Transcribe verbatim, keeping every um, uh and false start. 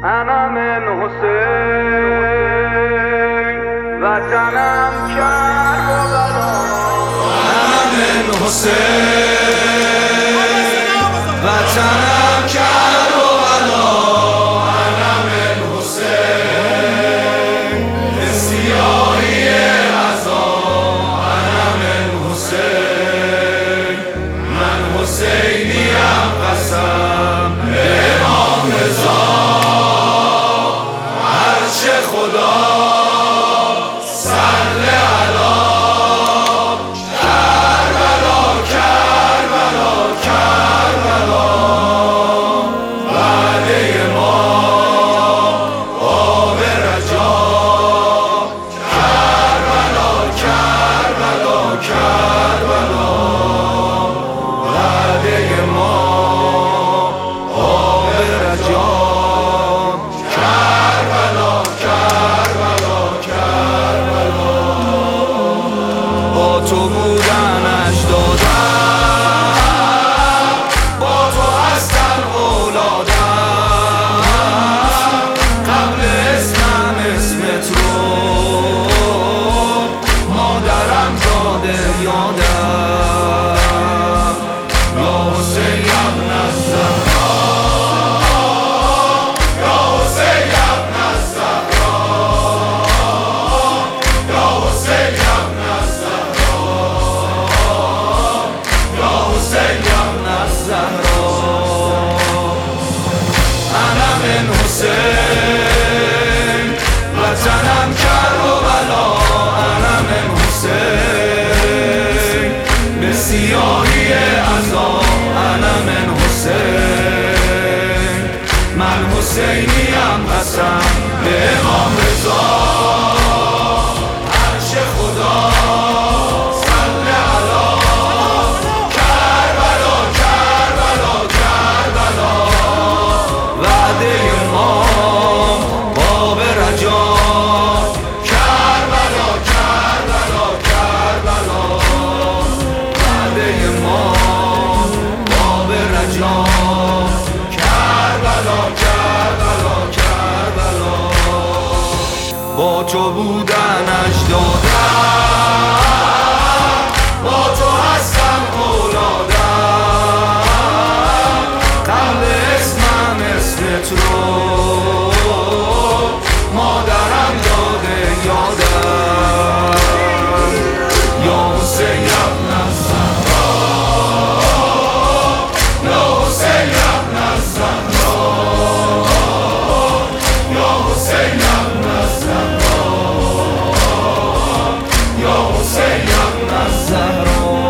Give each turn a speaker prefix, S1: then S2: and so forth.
S1: انا من حسین وطنم کربلا.
S2: انا من حسین وطنم کربلا. انا من حسین به سیاهی عزا. انا من حسین من حسینیم قسم به امام رضا. هرچه خدا صل علی کربلا کربلا کربلا. وعده ما آب رجا. کربلا کربلا کربلا. وعده ما آب رجا. کربلا کربلا کربلا. با تو بودنش دادم، با تو هستم اولادم. قبل اسمم اسمت رو مادرم داده یادم. یا حسین ابن الزهرا، یا حسین ابن الزهرا، یا حسین ابن الزهرا، یا حسین ابن الزهرا. انا من حسین وطنم کربلا. انا من حسین به سیاهی عزا. انا من حسین من حسینیم قسم به امام رضا. هرچه خدا صل علی کربلا کربلا کربلا. وعده ما باب رجا. کربلا کربلا کربلا. وعده ما باب رجا. کربلا کربلا کربلا. با تو بودنش دادم، با تو هستم اولادم. قبل اسمم اسمت رو مادرم داده یادم. یا حسین ابن الزهرا، یا حسین ابن الزهرا، یا حسین ابن الزهرا، یا حسین ابن الزهرا.